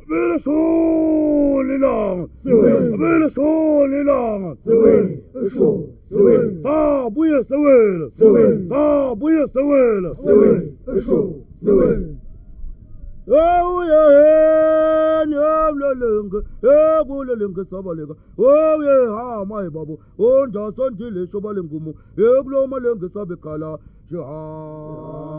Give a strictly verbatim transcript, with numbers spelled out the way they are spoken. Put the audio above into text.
Abele so lilanga. Sewela. Abele so lilanga. Sewela. Sho. Sewela. Sa buye sewela. Sewela. Sa buye sewela. Sewela. Sho. Sewela. Oh yeah, yeah, lelenge, yeah, bulelenge sabaleka. Oh yeah, ha my babu. Oh, just until it's sobalengumu. Yeah, blow my lenge sabekala. Yeah.